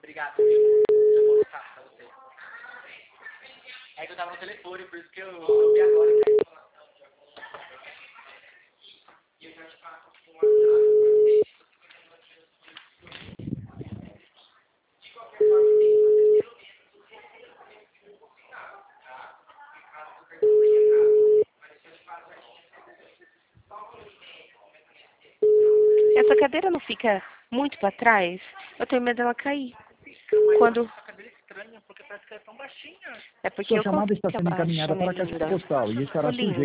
Obrigado, viu? Eu vou mostrar pra você. É que eu tava no telefone, por isso que eu vi agora. E eu já te passo com o WhatsApp. De qualquer forma, tem que fazer pelo menos o final, tá? Caso você pergunte errado. Mas eu te passo a Essa cadeira não fica muito para trás? Eu tenho medo dela cair. Quando... essa cadeira é estranha, porque parece que ela é tão baixinha. É porque Sua eu chamada está fico sendo abaixo, encaminhada para a minha caixa linda. postal e estará Ô, linda. sujeita